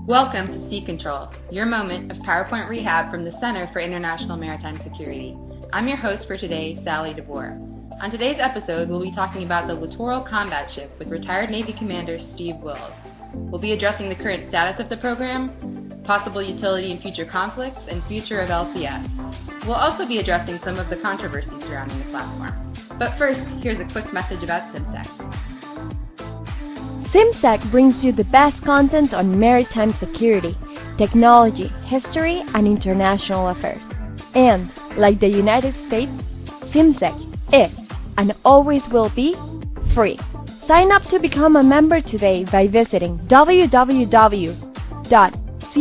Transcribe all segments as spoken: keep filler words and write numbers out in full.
Welcome to Sea Control, your moment of PowerPoint rehab from the Center for International Maritime Security. I'm your host for today, Sally DeBoer. On today's episode, we'll be talking about the Littoral Combat Ship with retired Navy Commander Steve Wills. We'll be addressing the current status of the program, possible utility in future conflicts, and future of L C S. We'll also be addressing some of the controversy surrounding the platform. But first, here's a quick message about SimSec. SimSec brings you the best content on maritime security, technology, history, and international affairs. And, like the United States, SimSec is, and always will be, free. Sign up to become a member today by visiting w w w dot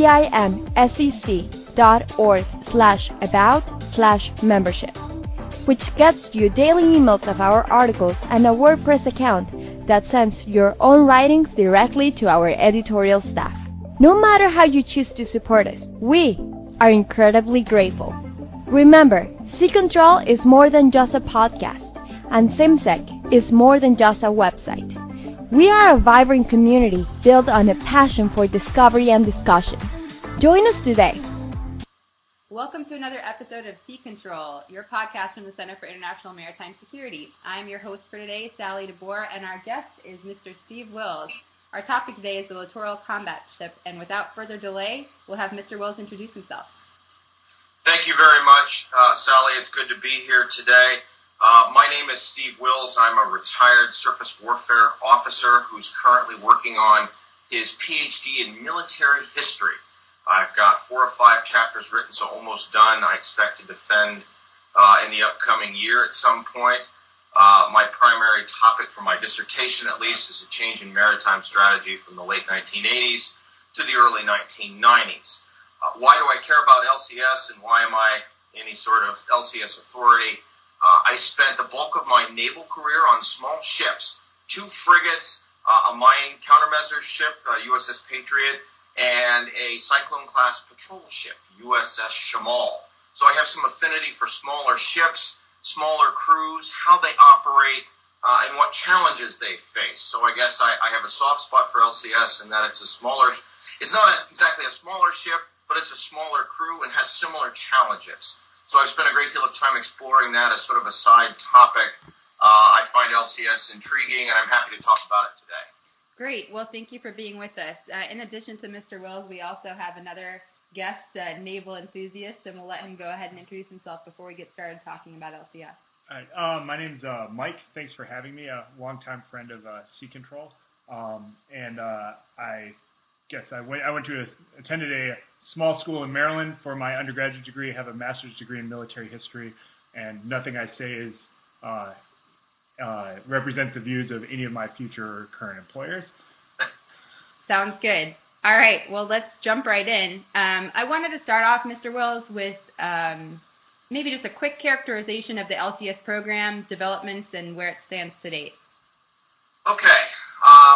simsec dot org slash about slash membership, which gets you daily emails of our articles and a WordPress account that sends your own writings directly to our editorial staff. No matter how you choose to support us, we are incredibly grateful. Remember, Sea Control is more than just a podcast, and SimSec is more than just a website. We are a vibrant community built on a passion for discovery and discussion. Join us today. Welcome to another episode of Sea Control, your podcast from the Center for International Maritime Security. I'm your host for today, Sally DeBoer, and our guest is Mister Steve Wills. Our topic today is the Littoral Combat Ship, and without further delay, we'll have Mister Wills introduce himself. Thank you very much, uh, Sally. It's good to be here today. Uh, my name is Steve Wills. I'm a retired surface warfare officer who's currently working on his P H D in military history. I've got four or five chapters written, so almost done. I expect to defend uh, in the upcoming year at some point. Uh, my primary topic for my dissertation, at least, is a change in maritime strategy from the late nineteen eighties to the early nineteen nineties. Uh, why do I care about L C S, and why am I any sort of L C S authority? Uh, I spent the bulk of my naval career on small ships, two frigates, uh, a mine countermeasures ship, uh, U S S Patriot, and a Cyclone-class patrol ship, U S S Shamal. So I have some affinity for smaller ships, smaller crews, how they operate, uh, and what challenges they face. So I guess I, I have a soft spot for L C S in that it's a smaller, it's not a, exactly a smaller ship, but it's a smaller crew and has similar challenges. So I've spent a great deal of time exploring that as sort of a side topic. Uh, I find L C S intriguing, and I'm happy to talk about it today. Great. Well, thank you for being with us. Uh, in addition to Mister Wills, we also have another guest, uh, naval enthusiast, and we'll let him go ahead and introduce himself before we get started talking about L C S. All right. Um, my name's uh, Mike. Thanks for having me, a longtime friend of uh, Sea Control. Um, and uh, I guess I went, I went to a, attended a small school in Maryland for my undergraduate degree. I have a master's degree in military history, and nothing I say is uh, Uh, represent the views of any of my future or current employers. Sounds good. All right, well, let's jump right in. Um, I wanted to start off, Mister Wills, with um, maybe just a quick characterization of the L C S program, developments, and where it stands to date. Okay. Um,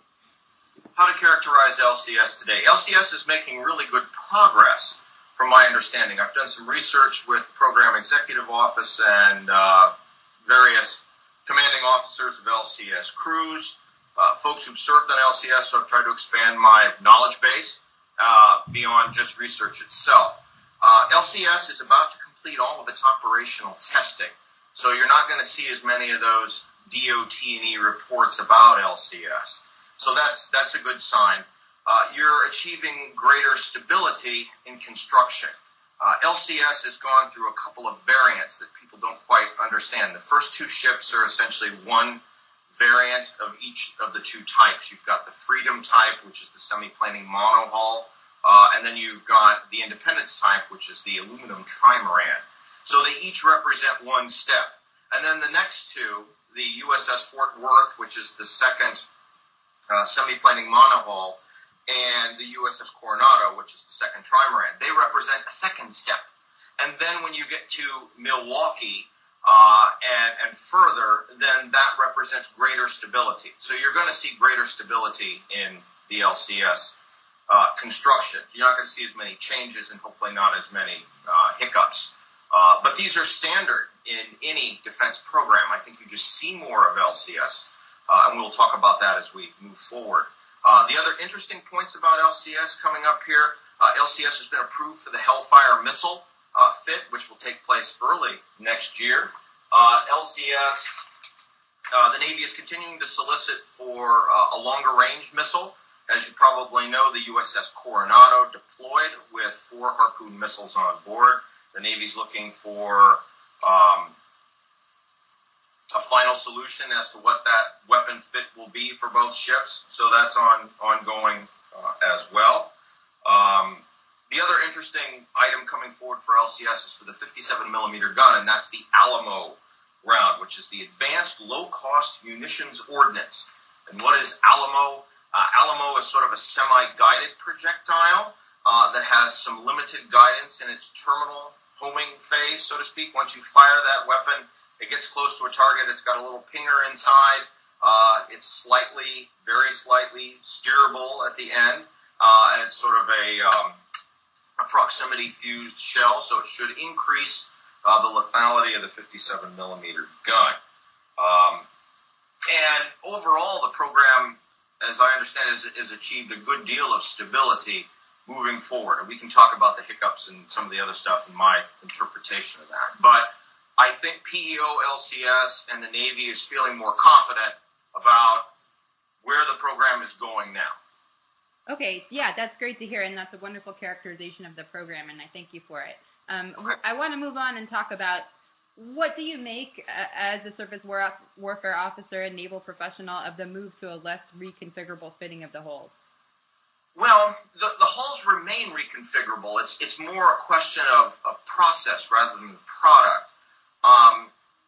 how to characterize L C S today? L C S is making really good progress, from my understanding. I've done some research with the Program Executive Office and uh, various commanding officers of L C S crews, uh, folks who've served on L C S, so I've tried to expand my knowledge base uh, beyond just research itself. Uh, L C S is about to complete all of its operational testing, so you're not going to see as many of those D O T and E reports about L C S. So that's that's a good sign. Uh, you're achieving greater stability in construction. Uh, L C S has gone through a couple of variants that people don't quite understand. The first two ships are essentially one variant of each of the two types. You've got the Freedom type, which is the semi-planing monohull, uh, and then you've got the Independence type, which is the aluminum trimaran. So they each represent one step. And then the next two, the U S S Fort Worth, which is the second uh, semi-planing monohull, and the U S S Coronado, which is the second trimaran, they represent a second step. And then when you get to Milwaukee uh, and, and further, then that represents greater stability. So you're going to see greater stability in the L C S uh, construction. You're not going to see as many changes and hopefully not as many uh, hiccups. Uh, but these are standard in any defense program. I think you just see more of L C S, uh, and we'll talk about that as we move forward. Uh, the other interesting points about L C S coming up here, uh, L C S has been approved for the Hellfire missile uh, fit, which will take place early next year. Uh, L C S, uh, the Navy is continuing to solicit for uh, a longer-range missile. As you probably know, the U S S Coronado deployed with four Harpoon missiles on board. The Navy's looking for um, a final solution as to what that weapon fit will be for both ships, so that's on ongoing uh, as well. Um, the other interesting item coming forward for L C S is for the fifty-seven millimeter gun, and that's the Alamo round, which is the Advanced Low-Cost Munitions Ordnance. And what is Alamo? Uh, Alamo is sort of a semi-guided projectile uh, that has some limited guidance in its terminal homing phase, so to speak. Once you fire that weapon, it gets close to a target. It's got a little pinger inside. Uh, it's slightly, very slightly steerable at the end, uh, and it's sort of a, um, a proximity-fused shell, so it should increase uh, the lethality of the fifty-seven millimeter gun. Um, and overall, the program, as I understand, has, has achieved a good deal of stability moving forward. And we can talk about the hiccups and some of the other stuff in my interpretation of that. But I think P E O, L C S, and the Navy is feeling more confident about where the program is going now. Okay, yeah, that's great to hear, and that's a wonderful characterization of the program, and I thank you for it. Um, okay. I want to move on and talk about what do you make uh, as a surface war- warfare officer and naval professional of the move to a less reconfigurable fitting of the hulls? Well, the, the hulls remain reconfigurable. It's it's more a question of, of process rather than product. Um,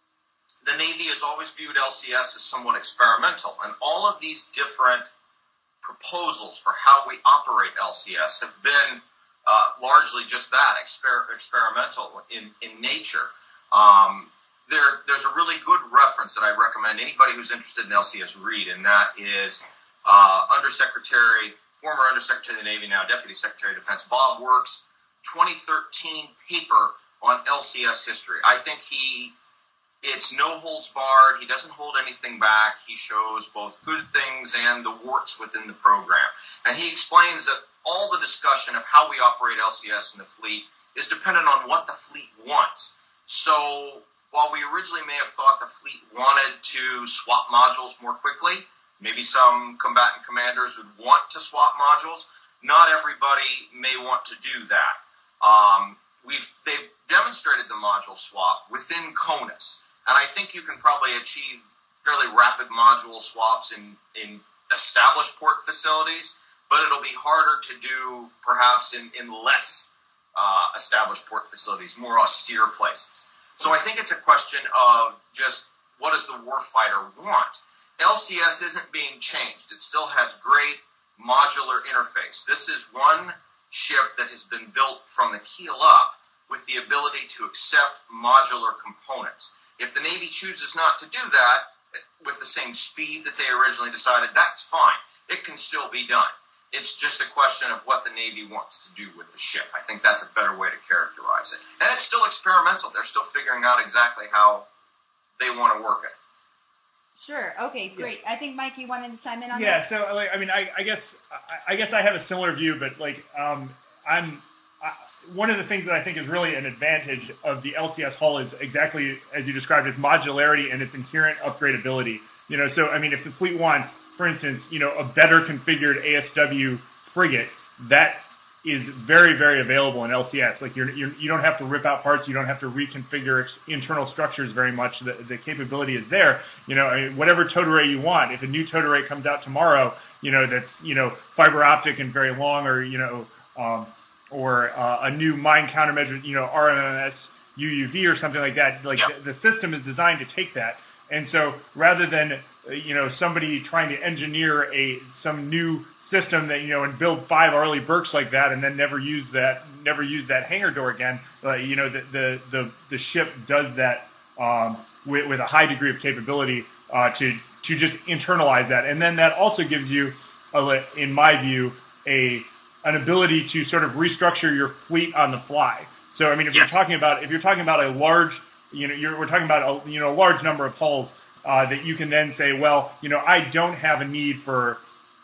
the Navy has always viewed L C S as somewhat experimental, and all of these different proposals for how we operate L C S have been uh, largely just that, exper- experimental in, in nature. Um, there, there's a really good reference that I recommend anybody who's interested in L C S read, and that is uh, Undersecretary, former Undersecretary of the Navy, now Deputy Secretary of Defense, Bob Work's twenty thirteen paper on L C S history. I think he, it's no holds barred. He doesn't hold anything back. He shows both good things and the warts within the program. And he explains that all the discussion of how we operate L C S in the fleet is dependent on what the fleet wants. So while we originally may have thought the fleet wanted to swap modules more quickly, maybe some combatant commanders would want to swap modules, not everybody may want to do that. Um, we've they've demonstrated the module swap within CONUS, and I think you can probably achieve fairly rapid module swaps in, in established port facilities, but it'll be harder to do perhaps in, in less uh, established port facilities, more austere places. So I think it's a question of just what does the warfighter want? L C S isn't being changed. It still has great modular interface. This is one ship that has been built from the keel up with the ability to accept modular components. If the Navy chooses not to do that with the same speed that they originally decided, that's fine. It can still be done. It's just a question of what the Navy wants to do with the ship. I think that's a better way to characterize it. And it's still experimental. They're still figuring out exactly how they want to work it. Sure. Okay. Great. Yeah. I think Mike, you wanted to chime in on yeah, that. Yeah. So, like, I mean, I, I guess, I, I guess I have a similar view, but like, um, I'm I, one of the things that I think is really an advantage of the L C S hull is exactly as you described, its modularity and its inherent upgradability. You know, so I mean, if the fleet wants, for instance, you know, a better configured A S W frigate, that is very, very available in L C S. Like you're, you're, you don't have to rip out parts. You don't have to reconfigure internal structures very much. The, the capability is there. You know, I mean, whatever towed array you want. If a new towed array comes out tomorrow, you know, that's, you know, fiber optic and very long, or, you know, um, or uh, a new mine countermeasure, you know, R M M S U U V or something like that. Like yep. the, the system is designed to take that. And so rather than, you know, somebody trying to engineer a some new system that, you know, and build five Arleigh Burkes like that and then never use that never use that hangar door again, uh, you know, the, the the the ship does that um, with, with a high degree of capability uh, to to just internalize that, and then that also gives you, a, in my view, a an ability to sort of restructure your fleet on the fly. So I mean, if yes. you're talking about if you're talking about a large, you know, you're, we're talking about a you know a large number of hulls uh, that you can then say, well, you know, I don't have a need for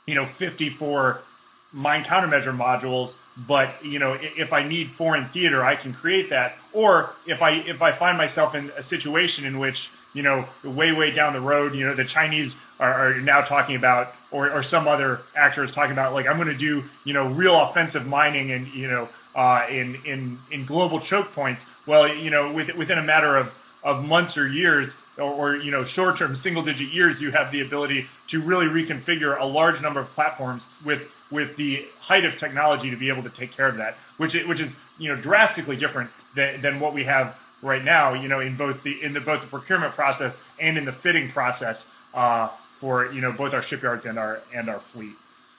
you know, fifty-four mine countermeasure modules, but, you know, if I need foreign theater, I can create that. Or if I if I find myself in a situation in which, you know, way, way down the road, you know, the Chinese are, are now talking about, or, or some other actor is talking about, like, I'm going to do, you know, real offensive mining and, you know, uh, in, in, in global choke points. Well, you know, with, within a matter of, of months or years, or, or you know, short-term single-digit years, you have the ability to really reconfigure a large number of platforms with with the height of technology to be able to take care of that, which is, which is you know drastically different than, than what we have right now. You know, in both the in the both the procurement process and in the fitting process uh, for you know both our shipyards and our and our fleet.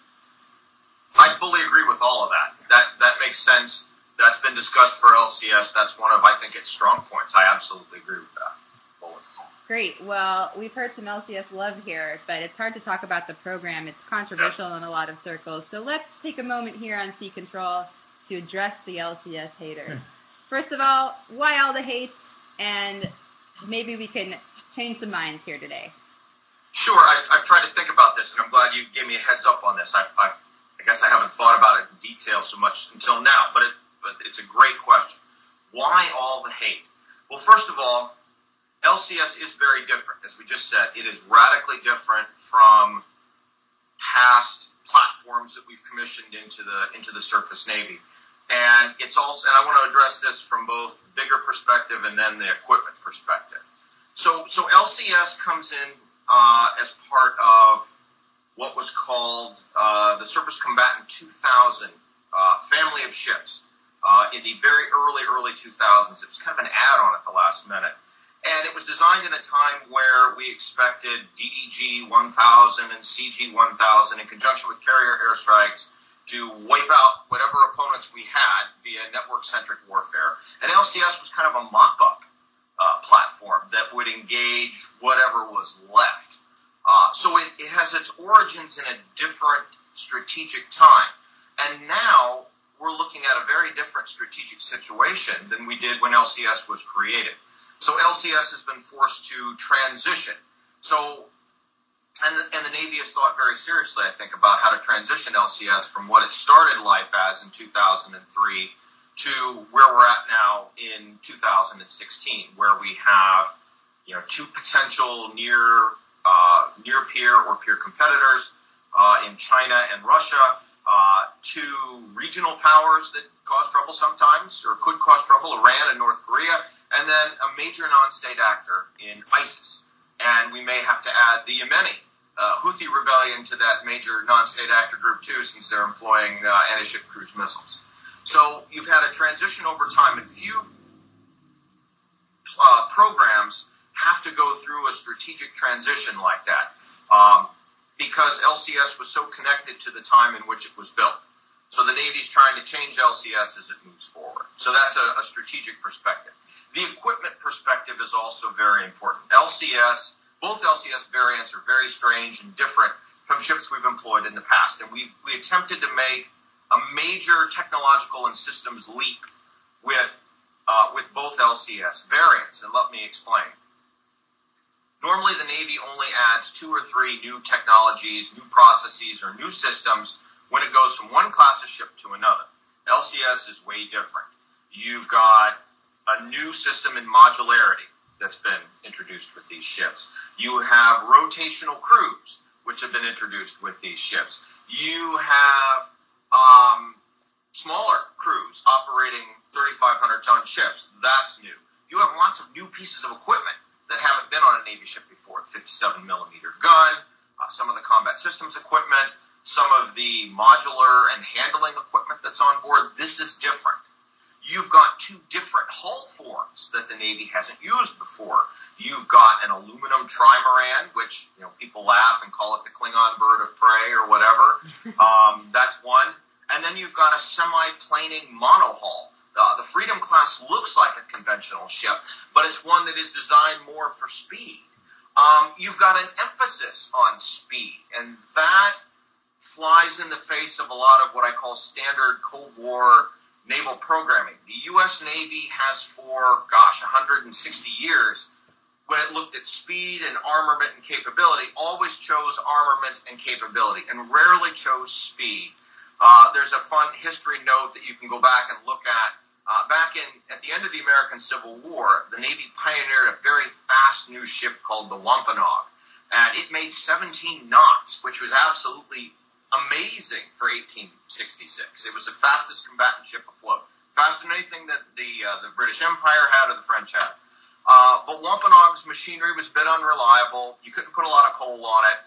I fully agree with all of that. That that makes sense. That's been discussed for L C S. That's one of I think its strong points. I absolutely agree with that. Great. Well, we've heard some L C S love here, but it's hard to talk about the program. It's controversial yes. in a lot of circles. So let's take a moment here on Sea Control to address the L C S haters. First of all, why all the hate? And maybe we can change some minds here today. Sure. I've, I've tried to think about this, and I'm glad you gave me a heads up on this. I've, I've, I guess I haven't thought about it in detail so much until now, but, it, but it's a great question. Why all the hate? Well, first of all, L C S is very different, as we just said. It is radically different from past platforms that we've commissioned into the into the surface Navy, and it's also. And I want to address this from both the bigger perspective and then the equipment perspective. So, so L C S comes in uh, as part of what was called uh, the Surface Combatant two thousand uh, family of ships uh, in the very early early two thousands. It was kind of an add-on at the last minute. And it was designed in a time where we expected D D G one thousand and C G one thousand in conjunction with carrier airstrikes to wipe out whatever opponents we had via network-centric warfare. And L C S was kind of a mop-up uh, platform that would engage whatever was left. Uh, so it, it has its origins in a different strategic time. And now we're looking at a very different strategic situation than we did when L C S was created. So L C S has been forced to transition. So, and the, and the Navy has thought very seriously, I think, about how to transition L C S from what it started life as in two thousand three to where we're at now in two thousand sixteen, where we have, you know, two potential near uh, near peer or peer competitors uh, in China and Russia. Uh, two regional powers that cause trouble sometimes, or could cause trouble, Iran and North Korea, and then a major non-state actor in ISIS. And we may have to add the Yemeni uh, Houthi rebellion to that major non-state actor group too, since they're employing uh, anti-ship cruise missiles. So you've had a transition over time, and few uh, programs have to go through a strategic transition like that. Um, because L C S was so connected to the time in which it was built. So the Navy's trying to change L C S as it moves forward. So that's a, a strategic perspective. The equipment perspective is also very important. L C S, both L C S variants are very strange and different from ships we've employed in the past. And we we attempted to make a major technological and systems leap with uh, with both L C S variants. And let me explain. Normally, the Navy only adds two or three new technologies, new processes, or new systems when it goes from one class of ship to another. L C S is way different. You've got a new system in modularity that's been introduced with these ships. You have rotational crews, which have been introduced with these ships. You have um, smaller crews operating thirty-five hundred ton ships. That's new. You have lots of new pieces of equipment that haven't been on a Navy ship before. The fifty-seven millimeter gun, uh, some of the combat systems equipment, some of the modular and handling equipment that's on board. This is different. You've got two different hull forms that the Navy hasn't used before. You've got an aluminum trimaran, which, you know, people laugh and call it the Klingon bird of prey or whatever. um, that's one. And then you've got a semi-planing monohull. Uh, the Freedom class looks like a conventional ship, but it's one that is designed more for speed. Um, you've got an emphasis on speed, and that flies in the face of a lot of what I call standard Cold War naval programming. The U S Navy has for, gosh, one hundred sixty years when it looked at speed and armament and capability, always chose armament and capability and rarely chose speed. Uh, there's a fun history note that you can go back and look at. Uh, back in at the end of the American Civil War, the Navy pioneered a very fast new ship called the Wampanoag, and it made seventeen knots, which was absolutely amazing for eighteen sixty-six. It was the fastest combatant ship afloat, faster than anything that the uh, the British Empire had or the French had. Uh, but Wampanoag's machinery was a bit unreliable. You couldn't put a lot of coal on it.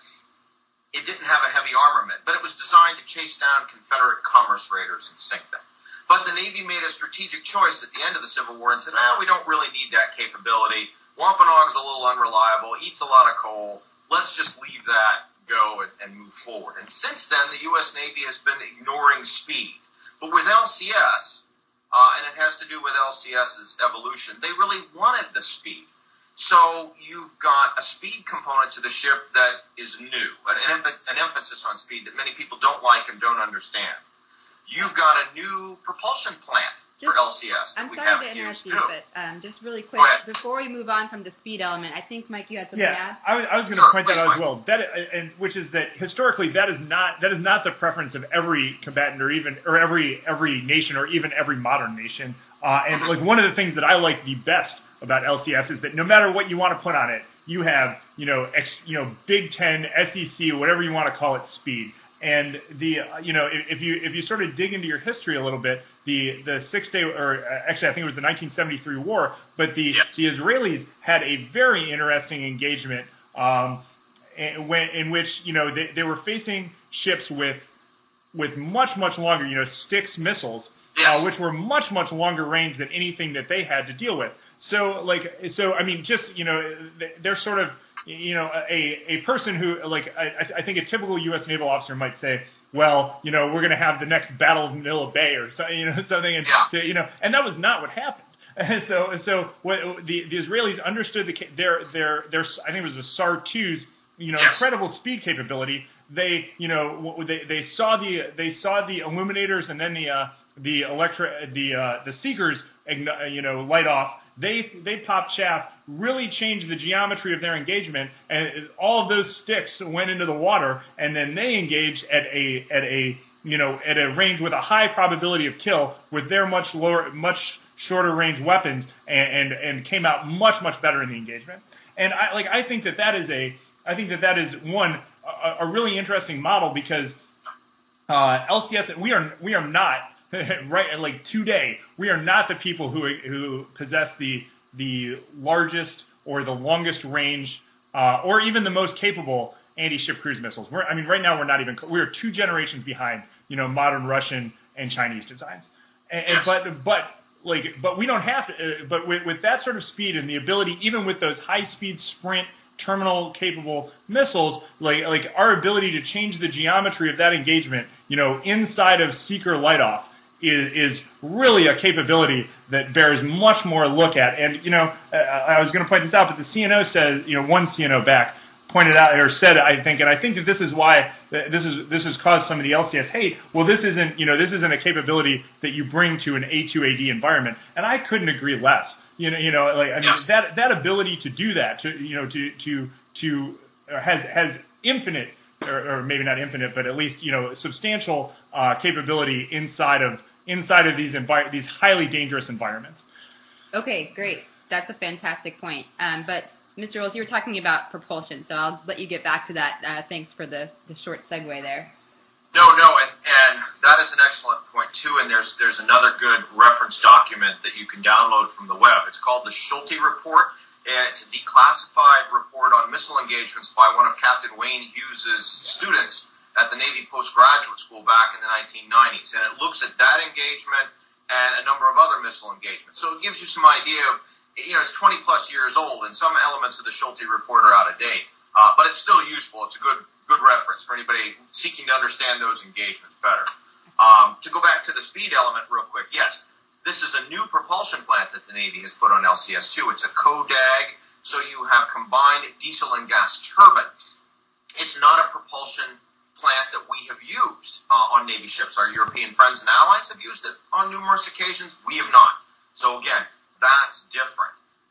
It didn't have a heavy armament, but it was designed to chase down Confederate commerce raiders and sink them. But the Navy made a strategic choice at the end of the Civil War and said, ah, we don't really need that capability. Wampanoag's a little unreliable, eats a lot of coal. Let's just leave that go and, and move forward. And since then, the U S Navy has been ignoring speed. But with L C S, uh, and it has to do with LCS's evolution, they really wanted the speed. So you've got a speed component to the ship that is new, an, emph- an emphasis on speed that many people don't like and don't understand. You've got a new propulsion plant just, for L C S. I'm we sorry to interrupt you, too. but um, just really quick, before we move on from the speed element, I think, Mike, you had something yeah, to add? I was, I was going to sure, point that out as well, that, and which is that historically that is not that is not the preference of every combatant or even or every every nation or even every modern nation. Uh, and like one of the things that I like the best about L C S is that no matter what you want to put on it, you have you know ex, you know Big Ten, S E C, whatever you want to call it, speed. And the uh, you know if, if you if you sort of dig into your history a little bit, the the six day or uh, actually I think it was the nineteen seventy-three war, but the yes. the Israelis had a very interesting engagement um, in, when, in which you know they, they were facing ships with with much much longer you know Styx missiles, yes. uh, which were much much longer range than anything that they had to deal with. So like so I mean just you know they're sort of you know a a person who like I, I think a typical U S naval officer might say, well you know we're going to have the next Battle of Manila Bay or so, you know something and yeah. you know and that was not what happened. And so so what the the Israelis understood the their their their I think it was the S A R two's you know yes. incredible speed capability. They you know they they saw the they saw the illuminators and then the uh, the electro the uh, the seekers you know light off. They they popped chaff, really changed the geometry of their engagement, and all of those sticks went into the water, and then they engaged at a at a you know at a range with a high probability of kill with their much lower, much shorter range weapons, and and, and came out much much better in the engagement. And I like I think that that is a I think that that is one a, a really interesting model because uh, L C S we are we are not. right, like today, we are not the people who who possess the the largest or the longest range, uh, or even the most capable anti-ship cruise missiles. We're, I mean, right now we're not even. We are two generations behind, you know, modern Russian and Chinese designs. And, yes. and but but like but we don't have to. Uh, but with, with that sort of speed and the ability, even with those high-speed sprint terminal capable missiles, like like our ability to change the geometry of that engagement, you know, inside of Seeker light off. Is, is really a capability that bears much more look at. And, you know, uh, I was going to point this out, but the C N O said, you know, one C N O back pointed out or said, I think, and I think that this is why this is this has caused some of the L C S hate. Well, this isn't, you know, this isn't a capability that you bring to an A two A D environment. And I couldn't agree less. You know, you know, like I mean, yes. that that ability to do that, to you know, to to to uh, has has infinite. Or, or maybe not infinite, but at least you know substantial uh, capability inside of inside of these envi- these highly dangerous environments. Okay, great. That's a fantastic point. Um, but Mister Rolls, you were talking about propulsion, so I'll let you get back to that. Uh, thanks for the, the short segue there. No, no, and, and that is an excellent point too. And there's there's another good reference document that you can download from the web. It's called the Schulte Report. It's a declassified report on missile engagements by one of Captain Wayne Hughes' students at the Navy Postgraduate School back in the nineteen nineties. And it looks at that engagement and a number of other missile engagements. So it gives you some idea of, you know, it's twenty plus years old and some elements of the Schulte Report are out of date. Uh, but it's still useful. It's a good good reference for anybody seeking to understand those engagements better. Um, to go back to the speed element real quick, yes. This is a new propulsion plant that the Navy has put on L C S two. It's a CODAG, so you have combined diesel and gas turbine. It's not a propulsion plant that we have used uh, on Navy ships. Our European friends and allies have used it on numerous occasions. We have not. So again, that's different.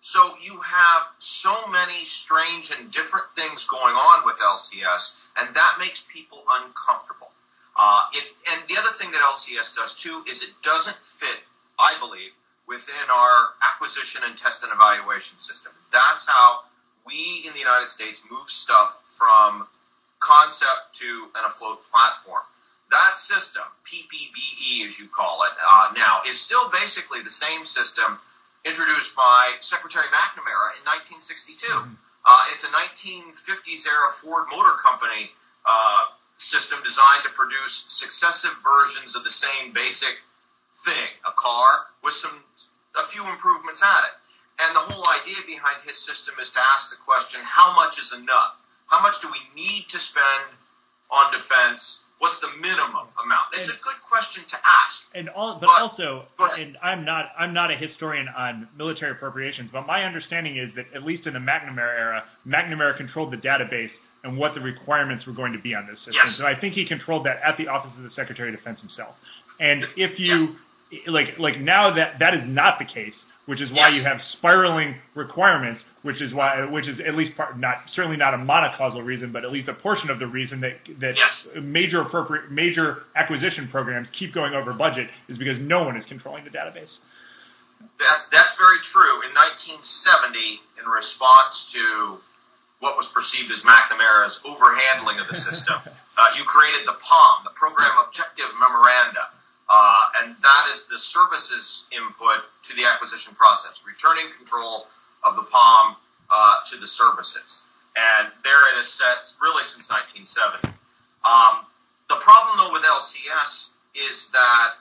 So you have so many strange and different things going on with L C S, and that makes people uncomfortable. Uh, it, and the other thing that L C S does, too, is it doesn't fit, I believe, within our acquisition and test and evaluation system. That's how we in the United States move stuff from concept to an afloat platform. That system, P P B E as you call it uh, now, is still basically the same system introduced by Secretary McNamara in nineteen sixty-two. Mm-hmm. Uh, it's a nineteen fifties-era Ford Motor Company uh system designed to produce successive versions of the same basic thing, a car with some a few improvements at it. And the whole idea behind his system is to ask the question, how much is enough? How much do we need to spend on defense? What's the minimum amount? It's and, a good question to ask. And all, but, but also, and I'm not I'm not a historian on military appropriations, but my understanding is that at least in the McNamara era, McNamara controlled the database and what the requirements were going to be on this system. Yes. So I think he controlled that at the Office of the Secretary of Defense himself. And if you yes. like like now that that is not the case, which is why yes. you have spiraling requirements, which is why which is at least part, not certainly not a monocausal reason, but at least a portion of the reason that that yes. major appropriate major acquisition programs keep going over budget is because no one is controlling the database. That's that's very true. In nineteen seventy, in response to what was perceived as McNamara's overhandling of the system, uh, you created the P O M, the Program Objective Memoranda, uh, and that is the services input to the acquisition process, returning control of the P O M uh, to the services. And there it is set really since nineteen seventy. Um, the problem, though, with L C S is that,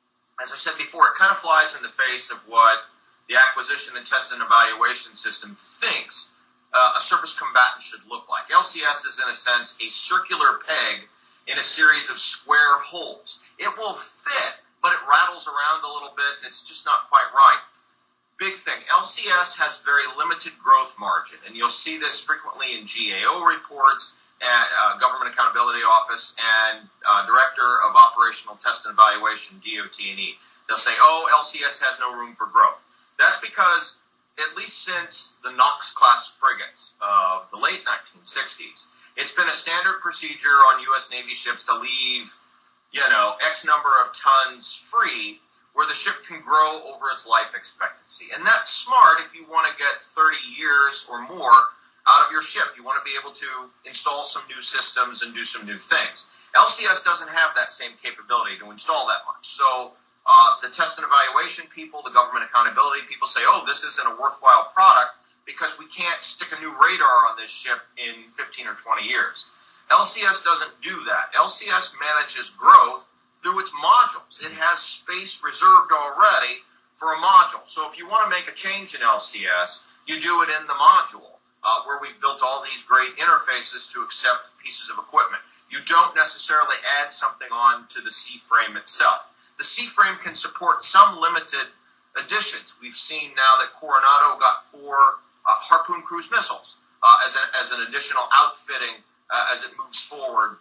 as I said before, it kind of flies in the face of what the acquisition and test and evaluation system thinks Uh, a surface combatant should look like. L C S is, in a sense, a circular peg in a series of square holes. It will fit, but it rattles around a little bit, and it's just not quite right. Big thing, L C S has very limited growth margin, and you'll see this frequently in G A O reports, at uh, Government Accountability Office, and uh, Director of Operational Test and Evaluation, D O T and E. They'll say, oh, L C S has no room for growth. That's because at least since the Knox-class frigates of the late nineteen sixties, it's been a standard procedure on U S Navy ships to leave, you know, X number of tons free where the ship can grow over its life expectancy. And that's smart if you want to get thirty years or more out of your ship. You want to be able to install some new systems and do some new things. L C S doesn't have that same capability to install that much. So Uh, the test and evaluation people, the government accountability people say, oh, this isn't a worthwhile product because we can't stick a new radar on this ship in fifteen or twenty years. L C S doesn't do that. L C S manages growth through its modules. It has space reserved already for a module. So if you want to make a change in L C S, you do it in the module, uh, where we've built all these great interfaces to accept pieces of equipment. You don't necessarily add something on to the C-frame itself. The C-frame can support some limited additions. We've seen now that Coronado got four uh, Harpoon cruise missiles uh, as, a, as an additional outfitting uh, as it moves forward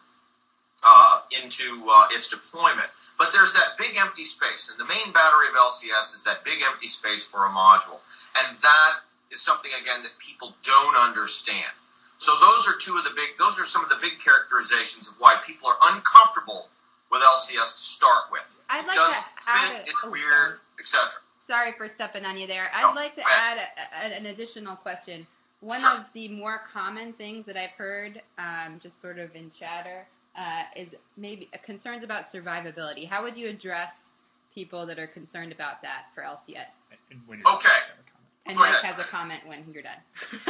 uh, into uh, its deployment. But there's that big empty space, and the main battery of L C S is that big empty space for a module. And that is something, again, that people don't understand. So those are two of the big, those are some of the big characterizations of why people are uncomfortable with L C S to start with. I'd like it doesn't to add fit, a, it's oh, weird, et cetera. Sorry for stepping on you there. I'd No, like to right. add a, a, an additional question. One Sure. of the more common things that I've heard, um, just sort of in chatter, uh, is maybe uh, concerns about survivability. How would you address people that are concerned about that for L C S? Okay. And Go Mike ahead. has a comment when you're done.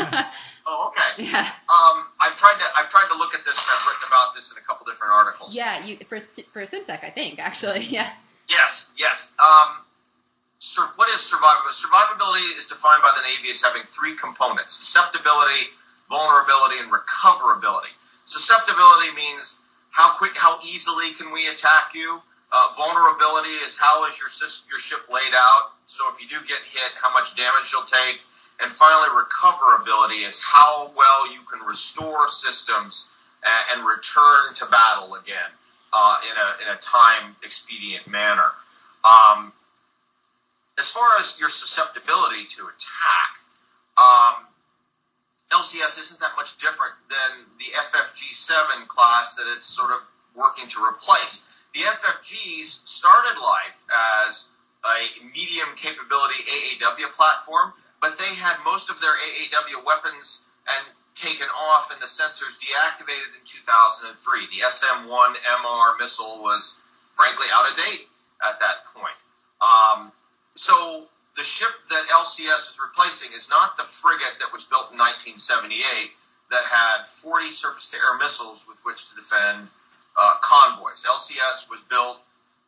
Oh, okay. Yeah. Um, I've tried to I've tried to look at this, and I've written about this in a couple different articles. Yeah, you for for SimSec, I think actually. Yeah. Yes, yes. Um, sur- what is survivability? Survivability is defined by the Navy as having three components: susceptibility, vulnerability, and recoverability. Susceptibility means how quick, how easily can we attack you? Uh, vulnerability is how is your your ship laid out? So if you do get hit, how much damage you'll take. And finally, recoverability is how well you can restore systems and, and return to battle again uh, in a in a time expedient manner. Um, as far as your susceptibility to attack, um, L C S isn't that much different than the F F G seven class that it's sort of working to replace. The F F Gs started life as a medium capability A A W platform, but they had most of their A A W weapons and taken off and the sensors deactivated in two thousand three. The S M one M R missile was frankly out of date at that point. Um, so the ship that L C S is replacing is not the frigate that was built in nineteen seventy-eight that had forty surface-to-air missiles with which to defend uh, convoys. L C S was built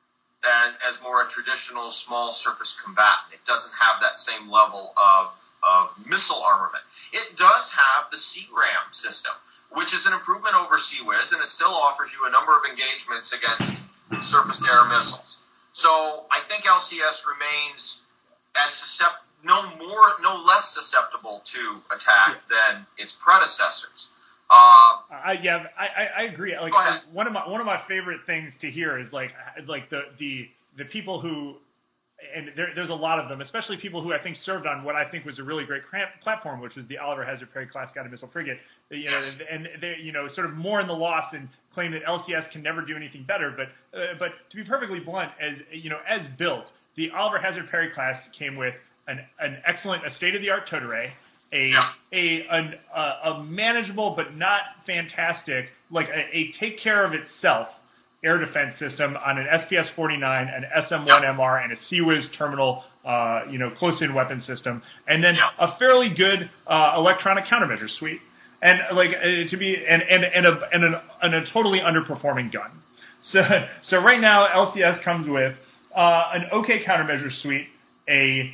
as, as more a traditional small surface combatant. It doesn't have that same level of, of missile armament. It does have the C RAM system, which is an improvement over C WIS, and it still offers you a number of engagements against surface-to-air missiles. So I think L C S remains as suscept- no more, no less susceptible to attack yeah. than its predecessors. Uh, I yeah, I, I agree. Like one of my one of my favorite things to hear is like like the the the people who, and there, there's a lot of them, especially people who I think served on what I think was a really great platform, which was the Oliver Hazard Perry class guided missile frigate. You know, yes. and they you know sort of mourn the loss and claim that L C S can never do anything better. But uh, but to be perfectly blunt, as you know, as built, the Oliver Hazard Perry class came with an an excellent, a state of the art towed array. A yeah. a an, a a manageable but not fantastic, like a, a take care of itself air defense system on an S P S forty-nine, an S M one yeah. M R, and a C WIS terminal, uh, you know, close-in weapon system, and then yeah. a fairly good uh, electronic countermeasure suite, and like uh, to be and and and a and a, and a totally underperforming gun. So so right now L C S comes with uh, an okay countermeasure suite, a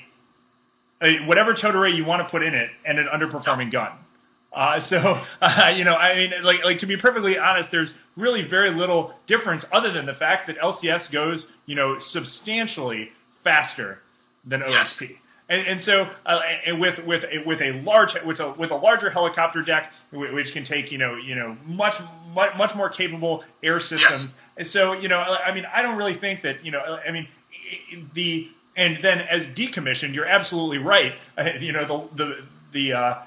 whatever towed array you want to put in it, and an underperforming gun. Uh, so, uh, you know, I mean, like, like to be perfectly honest, there's really very little difference other than the fact that L C S goes, you know, substantially faster than O S P. Yes. And, and so, uh, and with with a, with a large with a with a larger helicopter deck, which can take, you know, you know, much much, much more capable air systems. Yes. And so, you know, I mean, I don't really think that, you know, I mean, the And then, as decommissioned, you're absolutely right. Uh, you know, the the the uh,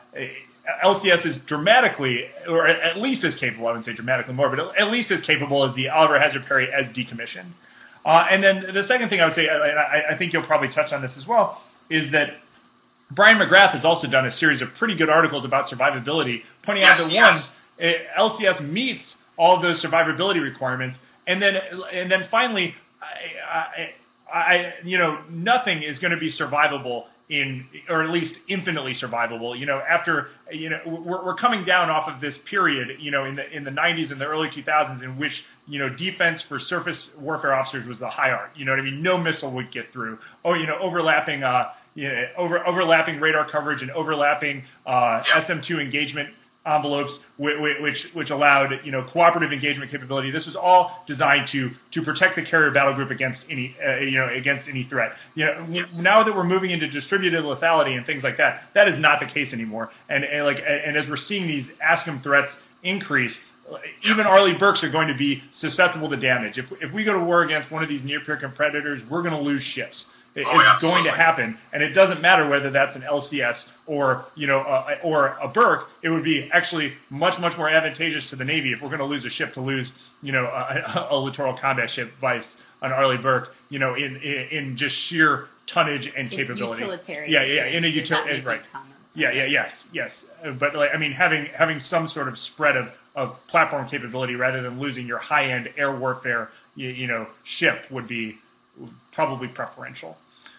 L C S is dramatically, or at least as capable. I wouldn't say dramatically more, but at least as capable as the Oliver Hazard Perry as decommissioned. Uh, and then the second thing I would say, and I, I think you'll probably touch on this as well, is that Brian McGrath has also done a series of pretty good articles about survivability, pointing yes, out that yes. one, L C S meets all of those survivability requirements, and then and then finally. I, I, I, you know, nothing is going to be survivable in, or at least infinitely survivable. You know, after, you know, we're, we're coming down off of this period, you know, in the in the nineties and the early two thousands, in which, you know, defense for surface warfare officers was the high art. You know what I mean? No missile would get through. Oh, you know, overlapping, uh, you know, over overlapping radar coverage and overlapping uh, yeah. S M two engagement envelopes, which which allowed, you know, cooperative engagement capability. This was all designed to to protect the carrier battle group against any uh, you know against any threat. You know, yes. now that we're moving into distributed lethality and things like that, that is not the case anymore. And, and like and as we're seeing these ASCOM threats increase, even Arleigh Burkes are going to be susceptible to damage. If if we go to war against one of these near-peer competitors, we're going to lose ships. It, oh, it's going to happen, and it doesn't matter whether that's an L C S or, you know, uh, or a Burke. It would be actually much, much more advantageous to the Navy if we're going to lose a ship to lose, you know, a, a littoral combat ship vice an Arleigh Burke, you know, in, in in just sheer tonnage and it's capability. Utilitarian. Yeah, yeah, in a utilitarian, right. Yeah, yeah, yes, yes. But like, I mean, having having some sort of spread of, of platform capability rather than losing your high-end air warfare, you, you know, ship would be probably preferential.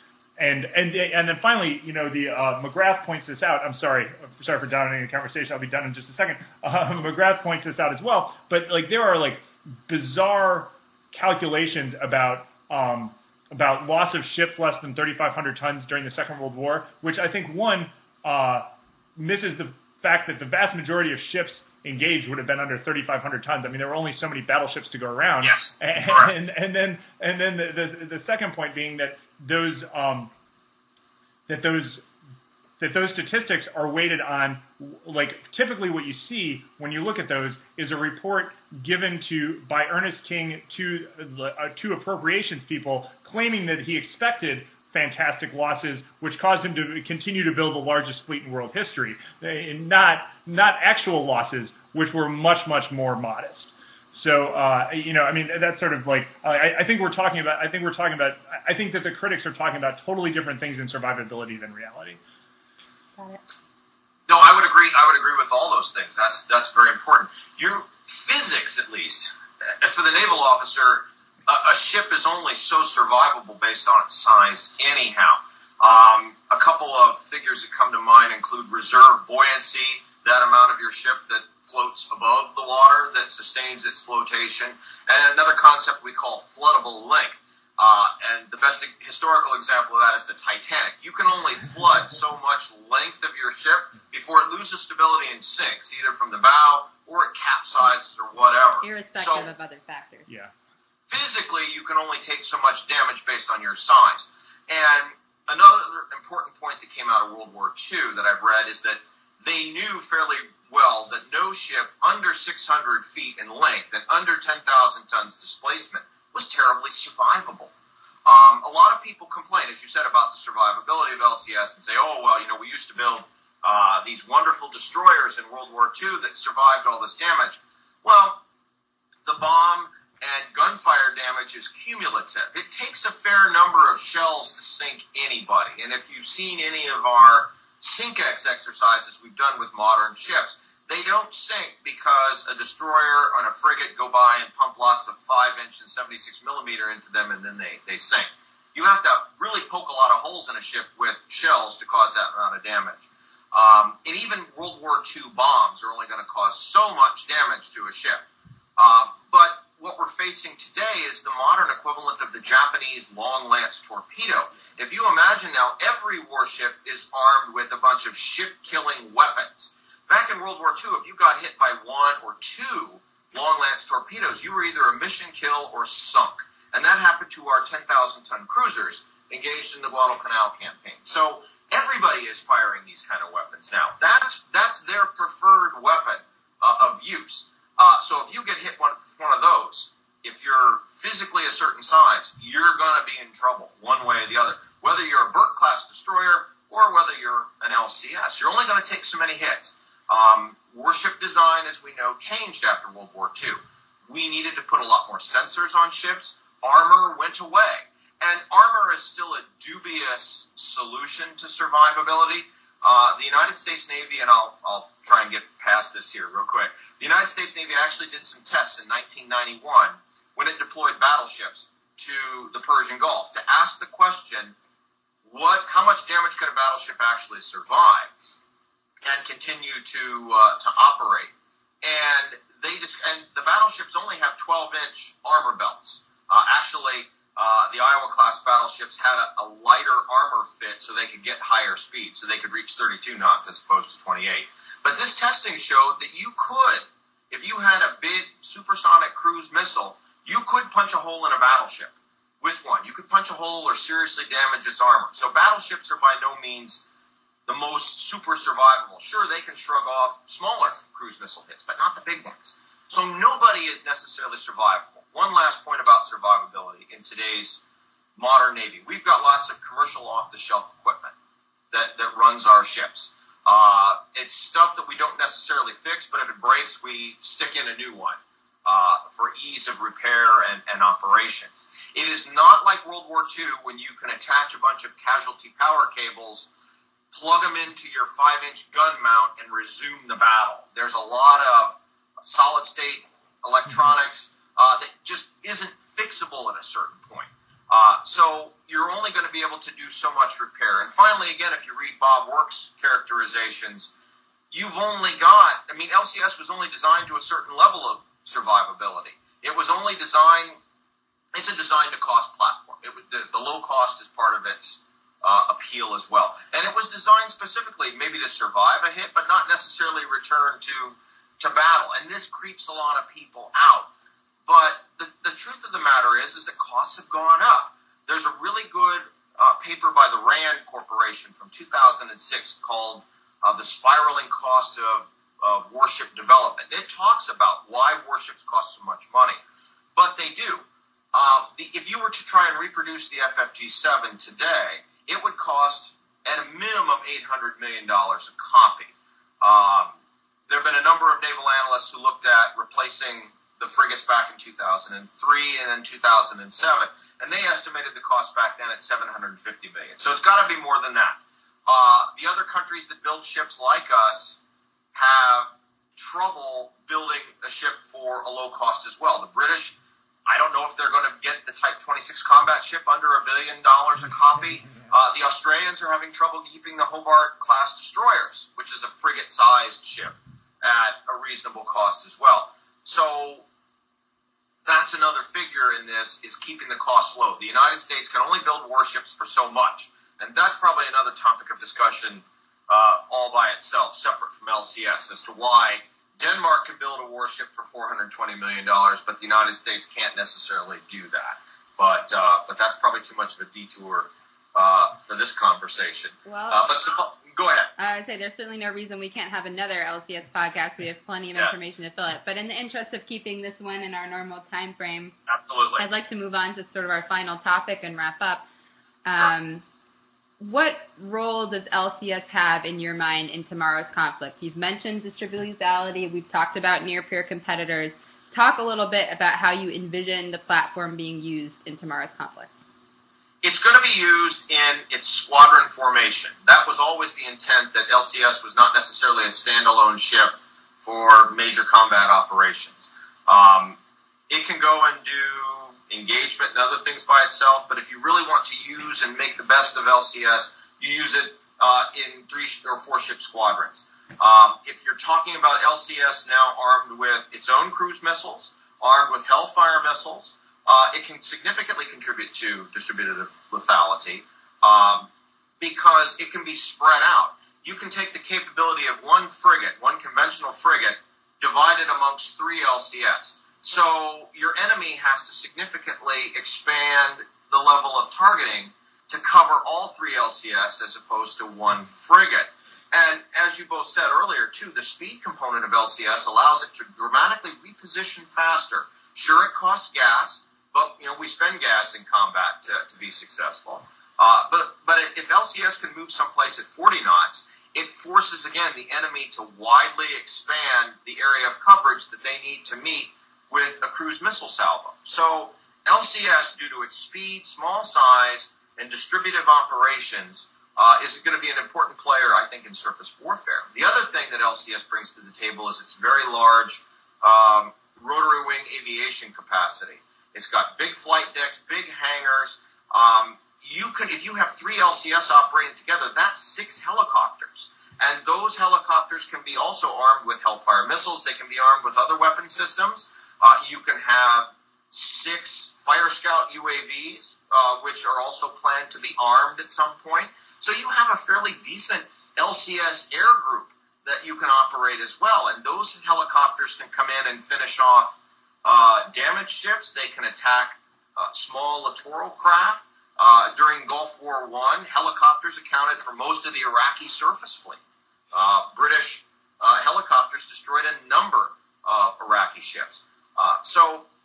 And and and then finally, you know, the uh, McGrath points this out. I'm sorry, sorry for dominating the conversation. I'll be done in just a second. Uh, McGrath points this out as well. But like, there are like bizarre calculations about um, about loss of ships less than thirty-five hundred tons during the Second World War, which I think one uh, misses the fact that the vast majority of ships engaged would have been under thirty-five hundred tons. I mean, there were only so many battleships to go around. Yes, and, and, and then and then the, the the second point being that those um, that those that those statistics are weighted on, like, typically what you see when you look at those is a report given to by Ernest King to uh, to appropriations people claiming that he expected fantastic losses, which caused him to continue to build the largest fleet in world history, and not not actual losses, which were much, much more modest. So, uh, you know, I mean, that's sort of like, uh, I, I think we're talking about, I think we're talking about, I think that the critics are talking about totally different things in survivability than reality. Got it. No, I would agree. I would agree with all those things. That's that's very important. Your physics, at least, uh, for the naval officer, a, a ship is only so survivable based on its size, anyhow. Um, a couple of figures that come to mind include reserve buoyancy, that amount of your ship that floats above the water that sustains its flotation, and another concept we call floodable length. Uh, and the best historical example of that is the Titanic. You can only flood so much length of your ship before it loses stability and sinks, either from the bow or it capsizes or whatever. Irrespective so, of other factors. Yeah. Physically, you can only take so much damage based on your size. And another important point that came out of World War Two that I've read is that they knew fairly well that no ship under six hundred feet in length and under ten thousand tons displacement was terribly survivable. Um, a lot of people complain, as you said, about the survivability of L C S and say, oh, well, you know, we used to build uh, these wonderful destroyers in World War Two that survived all this damage. Well, the bomb and gunfire damage is cumulative. It takes a fair number of shells to sink anybody. And if you've seen any of our SINKEX exercises we've done with modern ships, they don't sink because a destroyer and a frigate go by and pump lots of five inch and seventy-six millimeter into them, and then they, they sink. You have to really poke a lot of holes in a ship with shells to cause that amount of damage. Um, and even World War Two bombs are only going to cause so much damage to a ship. Um, but what we're facing today is the modern equivalent of the Japanese long lance torpedo. If you imagine now, every warship is armed with a bunch of ship-killing weapons. Back in World War Two, if you got hit by one or two long lance torpedoes, you were either a mission kill or sunk. And that happened to our ten thousand ton cruisers engaged in the Guadalcanal campaign. So everybody is firing these kind of weapons now. That's that's their preferred weapon uh, of use. Uh, so if you get hit with one of those, if you're physically a certain size, you're going to be in trouble one way or the other. Whether you're a Burke-class destroyer or whether you're an L C S, you're only going to take so many hits. Um, warship design, as we know, changed after World War Two. We needed to put a lot more sensors on ships. Armor went away. And armor is still a dubious solution to survivability. Uh, the United States Navy, and I'll, I'll try and get past this here real quick. The United States Navy actually did some tests in nineteen ninety-one when it deployed battleships to the Persian Gulf to ask the question, what, how much damage could a battleship actually survive and continue to uh, to operate? And they just and the battleships only have twelve inch armor belts. Uh, actually, uh, the Iowa-class battleships had a, a lighter armor fit so they could get higher speed, so they could reach thirty-two knots as opposed to twenty-eight. But this testing showed that you could, if you had a big supersonic cruise missile, you could punch a hole in a battleship with one. You could punch a hole or seriously damage its armor. So battleships are by no means the most super survivable. Sure, they can shrug off smaller cruise missile hits, but not the big ones. So nobody is necessarily survivable. One last point about survivability in today's modern Navy. We've got lots of commercial off-the-shelf equipment that, that runs our ships. Uh, it's stuff that we don't necessarily fix, but if it breaks, we stick in a new one uh, for ease of repair and, and operations. It is not like World War Two when you can attach a bunch of casualty power cables, plug them into your five inch gun mount, and resume the battle. There's a lot of solid-state electronics uh, that just isn't fixable at a certain point. Uh, so you're only going to be able to do so much repair. And finally, again, if you read Bob Work's characterizations, you've only got, I mean, L C S was only designed to a certain level of survivability. It was only designed, it's a design-to-cost platform. It, the, the low cost is part of its Uh, appeal as well. And it was designed specifically maybe to survive a hit, but not necessarily return to to battle. And this creeps a lot of people out. But the, the truth of the matter is, is that costs have gone up. There's a really good uh, paper by the RAND Corporation from two thousand six called uh, The Spiraling Cost of, of Warship Development. It talks about why warships cost so much money. But they do. uh, the, if you were to try and reproduce the F F G seven today, it would cost at a minimum eight hundred million dollars a copy. Um, there have been a number of naval analysts who looked at replacing the frigates back in two thousand three and then two thousand seven, and they estimated the cost back then at seven hundred fifty million dollars. So it's got to be more than that. Uh, the other countries that build ships like us have trouble building a ship for a low cost as well. The British, I don't know if they're going to get the Type twenty-six combat ship under a billion dollars a copy. Uh, the Australians are having trouble keeping the Hobart-class destroyers, which is a frigate-sized ship, at a reasonable cost as well. So that's another figure in this, is keeping the costs low. The United States can only build warships for so much, and that's probably another topic of discussion uh, all by itself, separate from L C S, as to why Denmark can build a warship for four hundred twenty million dollars, but the United States can't necessarily do that. But uh, but that's probably too much of a detour uh, for this conversation. Well, uh, but so, go ahead. I would say there's certainly no reason we can't have another L C S podcast. We have plenty of Yes. information to fill it. But in the interest of keeping this one in our normal time frame, Absolutely. I'd like to move on to sort of our final topic and wrap up. Um, sure. What role does L C S have in your mind in tomorrow's conflict? You've mentioned distributed lethality. We've talked about near-peer competitors. Talk a little bit about how you envision the platform being used in tomorrow's conflict. It's going to be used in its squadron formation. That was always the intent, that L C S was not necessarily a standalone ship for major combat operations. Um, it can go and do engagement and other things by itself, but if you really want to use and make the best of L C S, you use it uh, in three or four ship squadrons. Um, if you're talking about L C S now armed with its own cruise missiles, armed with Hellfire missiles, Uh, it can significantly contribute to distributed lethality um, because it can be spread out. You can take the capability of one frigate, one conventional frigate, divided amongst three L C S. So your enemy has to significantly expand the level of targeting to cover all three L C S as opposed to one frigate. And as you both said earlier, too, the speed component of L C S allows it to dramatically reposition faster. Sure, it costs gas, but, you know, we spend gas in combat to, to be successful. Uh, but but if L C S can move someplace at forty knots, it forces, again, the enemy to widely expand the area of coverage that they need to meet with a cruise missile salvo. So L C S, due to its speed, small size, and distributive operations, uh, is going to be an important player, I think, in surface warfare. The other thing that L C S brings to the table is its very large um, rotary wing aviation capacity. It's got big flight decks, big hangars. Um, you can, if you have three L C S operating together, that's six helicopters. And those helicopters can be also armed with Hellfire missiles. They can be armed with other weapon systems. Uh, you can have six Fire Scout U A Vs, uh, which are also planned to be armed at some point. So you have a fairly decent L C S air group that you can operate as well. And those helicopters can come in and finish off Uh, damaged ships. They can attack uh, small littoral craft. Uh, during Gulf War One, helicopters accounted for most of the Iraqi surface fleet. Uh, British uh, helicopters destroyed a number of Iraqi ships. Uh, so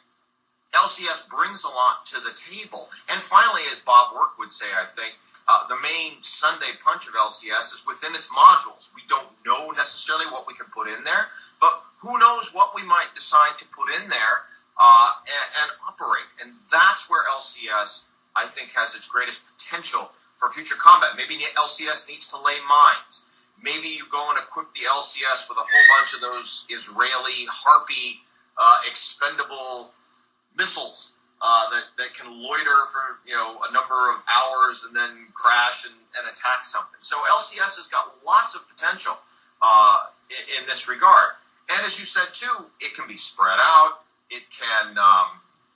L C S brings a lot to the table. And finally, as Bob Work would say, I think, uh, the main Sunday punch of L C S is within its modules. We don't know necessarily what we can put in there, but who knows what we might decide to put in there uh, and, and operate. And that's where L C S, I think, has its greatest potential for future combat. Maybe L C S needs to lay mines. Maybe you go and equip the L C S with a whole bunch of those Israeli Harpy uh, expendable missiles uh, that, that can loiter for, you know, a number of hours and then crash and, and attack something. So L C S has got lots of potential uh, in, in this regard. And as you said, too, it can be spread out. It can, um,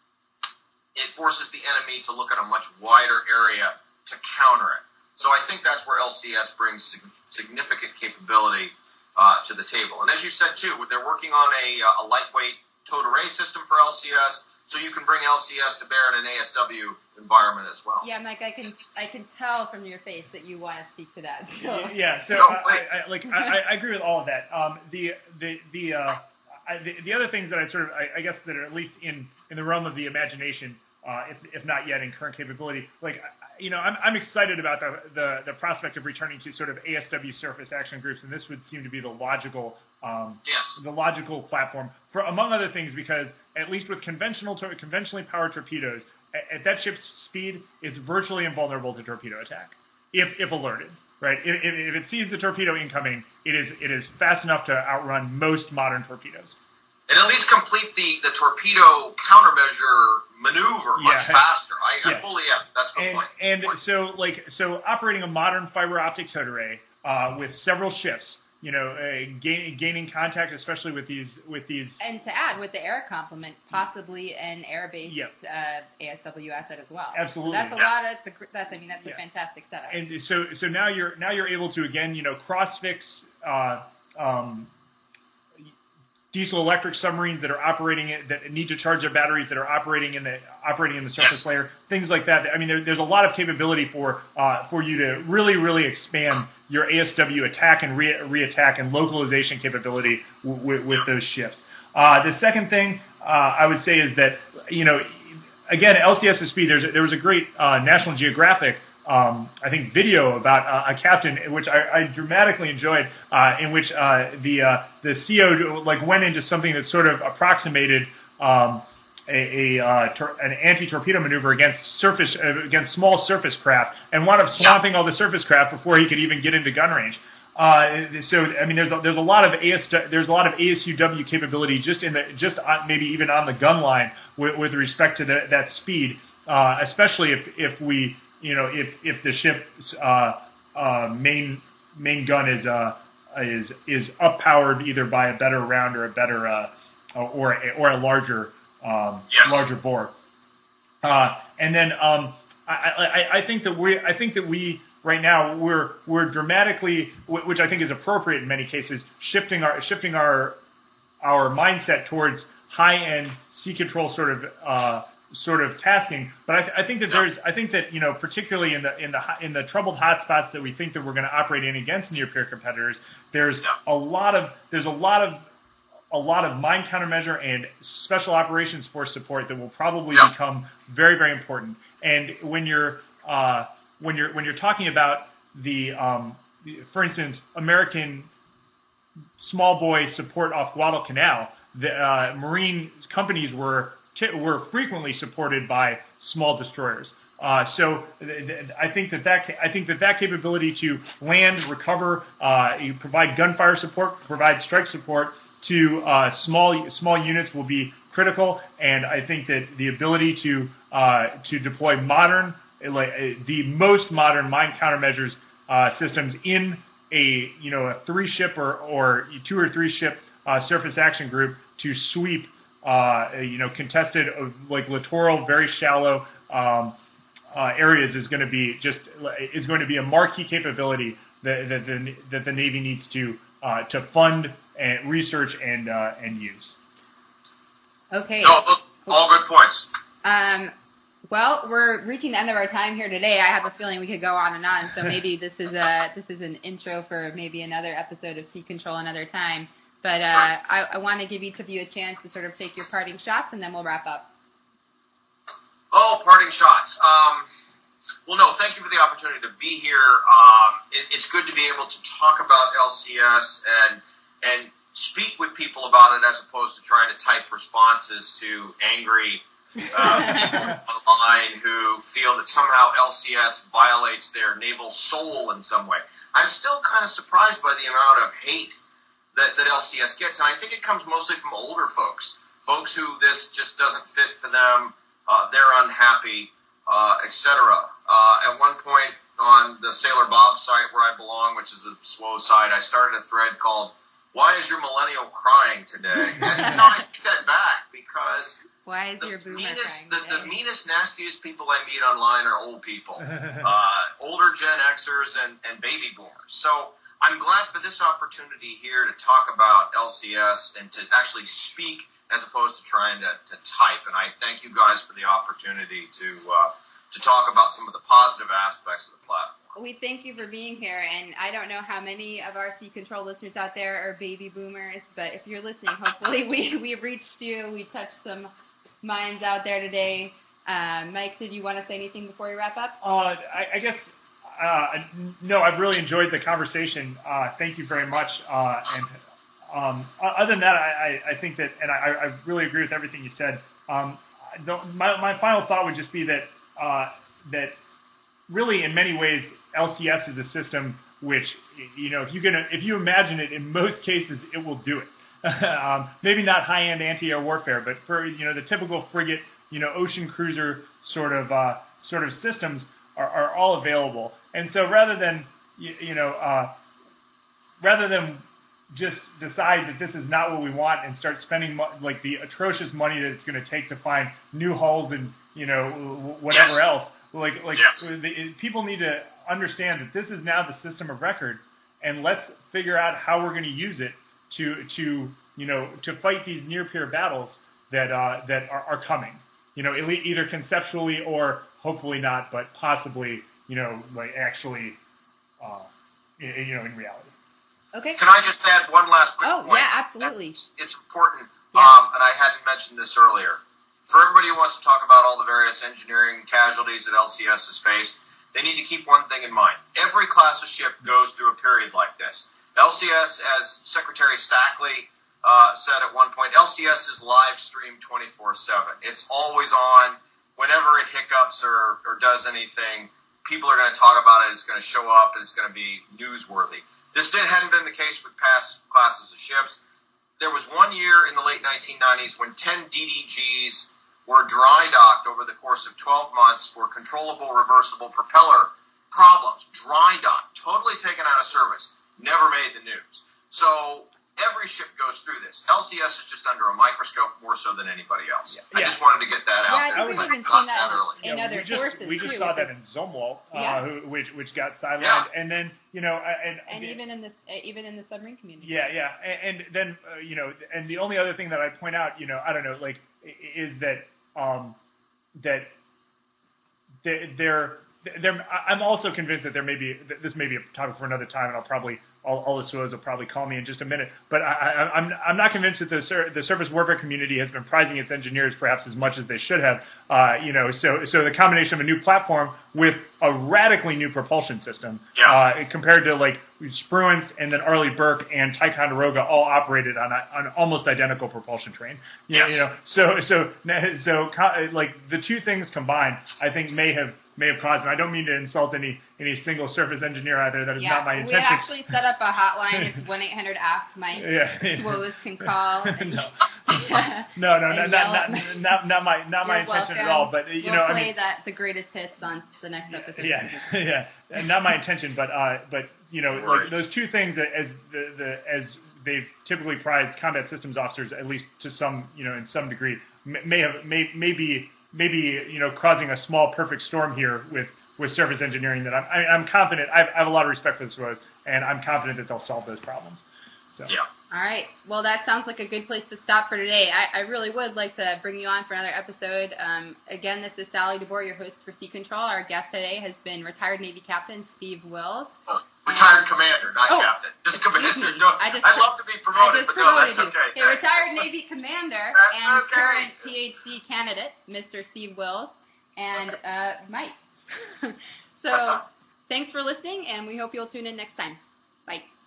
it forces the enemy to look at a much wider area to counter it. So I think that's where L C S brings significant capability uh, to the table. And as you said, too, they're working on a, a lightweight towed array system for L C S, so you can bring L C S to bear in an A S W environment as well. Yeah, Mike, I can I can tell from your face that you want to speak to that. So. Yeah, so No, uh, I, I, like I, I agree with all of that. Um, the the the, uh, I, the the other things that I sort of I, I guess that are at least in, in the realm of the imagination uh, if, if not yet in current capability. Like, you know, I'm, I'm excited about the, the, the prospect of returning to sort of A S W surface action groups, and this would seem to be the logical um, yes. the logical platform for, among other things, because at least with conventional tor- conventionally powered torpedoes, at, at that ship's speed, it's virtually invulnerable to torpedo attack if if alerted. Right? If, if, if it sees the torpedo incoming, it is it is fast enough to outrun most modern torpedoes. And at least complete the, the torpedo countermeasure maneuver much yeah. faster. I, yes. I fully am. That's the and, point. And point. so, like, so operating a modern fiber optic towed array uh, with several ships, you know, uh, gain, gaining contact, especially with these with these. And to add, with the air complement, possibly an air-based yep. uh, A S W asset as well. Absolutely. So that's a yes. lot. Of, that's, a, that's I mean, that's yeah. a fantastic setup. And so, so now you're now you're able to again, you know, cross-fix uh, um, diesel-electric submarines that are operating it, that need to charge their batteries, that are operating in the operating in the surface yes. layer, things like that. I mean, there, there's a lot of capability for uh, for you to really, really expand your A S W attack and re- re-attack and localization capability w- w- with those ships. Uh, the second thing uh, I would say is that, you know, again, L C S S speed. There's a, there was a great uh, National Geographic. Um, I think video about uh, a captain, which I, I dramatically enjoyed, uh, in which uh, the uh, the C O like went into something that sort of approximated um, a, a uh, tor- an anti-torpedo maneuver against surface uh, against small surface craft, and wound up swamping all the surface craft before he could even get into gun range. Uh, so I mean, there's a, there's a lot of A S there's a lot of A S U W capability just in the just on, maybe even on the gun line with, with respect to the, that speed, uh, especially if if we. You know, if if the ship's uh, uh, main main gun is uh, is is up powered either by a better round or a better uh, or a, or a larger um, yes. larger bore, uh, and then um, I, I, I think that we I think that we right now we're we're dramatically, which I think is appropriate in many cases, shifting our shifting our our mindset towards high end sea control sort of. Uh, sort of tasking, but I, th- I think that there's, I think that, you know, particularly in the in the in the troubled hotspots that we think that we're going to operate in against near peer competitors, there's a lot of there's a lot of a lot of mine countermeasure and special operations force support that will probably yeah. become very very important. And when you're uh, when you're when you're talking about the, um, for instance, American small boy support off Guadalcanal, the uh, marine companies were. were frequently supported by small destroyers. Uh, so th- th- I think that that ca- I think that that capability to land, recover, uh, you provide gunfire support, provide strike support to uh, small small units will be critical. And I think that the ability to uh, to deploy modern, like uh, the most modern mine countermeasures uh, systems in a you know a three ship or or two or three ship uh, surface action group to sweep. Uh, you know, contested uh, like littoral, very shallow um, uh, areas is going to be just is going to be a marquee capability that, that the that the Navy needs to uh, to fund and research and uh, and use. Okay. No, all good points. Um, well, we're reaching the end of our time here today. I have a feeling we could go on and on. So maybe this is a this is an intro for maybe another episode of Sea Control another time. But uh, I, I want to give each of you a chance to sort of take your parting shots, and then we'll wrap up. Oh, parting shots. Um, well, no, thank you for the opportunity to be here. Um, it, it's good to be able to talk about L C S and and speak with people about it as opposed to trying to type responses to angry uh, people online who feel that somehow L C S violates their naval soul in some way. I'm still kind of surprised by the amount of hate That, that L C S gets, and I think it comes mostly from older folks, folks who this just doesn't fit for them, uh, they're unhappy, uh, et cetera. Uh, at one point on the Sailor Bob site where I belong, which is a S W O site, I started a thread called "Why is your millennial crying today?" And no, I take that back because Why is the your boomer meanest, crying the, today? the meanest, nastiest people I meet online are old people, uh, older Gen Xers and, and baby boomers. So I'm glad for this opportunity here to talk about L C S and to actually speak as opposed to trying to, to type. And I thank you guys for the opportunity to uh, to talk about some of the positive aspects of the platform. We thank you for being here, and I don't know how many of our Sea Control listeners out there are baby boomers, but if you're listening, hopefully we, we've reached you. We touched some minds out there today. Uh, Mike, did you want to say anything before we wrap up? Uh, I, I guess, uh, no, I've really enjoyed the conversation. Uh, thank you very much. Uh, and um, other than that, I, I think that, and I, I really agree with everything you said. Um, the, my, my final thought would just be that uh, that really, in many ways, L C S is a system which, you know, if you gonna if you imagine it, in most cases, it will do it. um, maybe not high-end anti-air warfare, but for you know the typical frigate, you know, ocean cruiser sort of uh, sort of systems are, are all available. And so rather than you, you know uh, rather than just decide that this is not what we want and start spending mo- like the atrocious money that it's going to take to find new hulls and you know whatever yes. else, like like yes. the, people need to understand that this is now the system of record, and let's figure out how we're going to use it to to you know to fight these near peer battles that uh, that are, are coming. You know, either conceptually or hopefully not, but possibly, you know, like actually, uh, you know, in reality. Okay. Can I just add one last quick oh, point? Oh, yeah, absolutely. It's, it's important, yeah. um, and I hadn't mentioned this earlier. For everybody who wants to talk about all the various engineering casualties that L C S has faced, they need to keep one thing in mind. Every class of ship goes through a period like this. L C S, as Secretary Stackley Uh, said at one point, L C S is live streamed twenty-four seven. It's always on. Whenever it hiccups or, or does anything, people are going to talk about it. It's going to show up, and it's going to be newsworthy. This did, hadn't been the case with past classes of ships. There was one year in the late nineteen nineties when ten D D Gs were dry docked over the course of twelve months for controllable reversible propeller problems. Dry docked, totally taken out of service. Never made the news. So every ship goes through this. L C S is just under a microscope more so than anybody else. Yeah. I just wanted to get that out. Yeah, I there. think we've I even got seen that that early. in yeah, other we just, courses, We just too, saw that the, in Zumwalt, uh, yeah. who, which which got sidelined, Yeah. and then you know, and and even in the even in the submarine community. Yeah, yeah, and, and then uh, you know, and the only other thing that I point out, you know, I don't know, like, is that um, that there. There, I'm also convinced that there may be this may be a topic for another time, and I'll probably all, all the S W Os will probably call me in just a minute. But I, I, I'm I'm not convinced that the sur- the surface warfare community has been prizing its engineers perhaps as much as they should have. Uh, you know, so so the combination of a new platform with a radically new propulsion system, yeah. uh, compared to like Spruance and then Arleigh Burke and Ticonderoga all operated on a, on almost identical propulsion train. You, yes. you know, so so so like the two things combined, I think may have. may have caused, and I don't mean to insult any any single surface engineer out there. That is yeah, not my intention. We actually set up a hotline. It's one eight hundred ask Mike. Yeah. S W Os can call. And, no. no, no, and not, not, not, not, not my not my intention welcome. at all. But you we'll know, play I mean, that the greatest hits on the next episode. Yeah, yeah, and not my intention, but uh, but you know, like those two things that as the, the as they've typically prized combat systems officers, at least to some, you know, in some degree, may have may maybe maybe you know causing a small perfect storm here with. with surface engineering that I'm, I, I'm confident, I've, I have a lot of respect for the S W Os, and I'm confident that they'll solve those problems. So. Yeah. All right. Well, that sounds like a good place to stop for today. I, I really would like to bring you on for another episode. Um, again, this is Sally DeBoer, your host for Sea Control. Our guest today has been retired Navy Captain Steve Wills. Oh, retired and, commander, not oh, captain. Just commander. Me. No, I just, I'd love to be promoted, but no, that's you. okay. Okay, retired Navy commander that's and okay. current P H D candidate, Mister Steve Wills, and uh, Mike. So, thanks for listening, and we hope you'll tune in next time. Bye.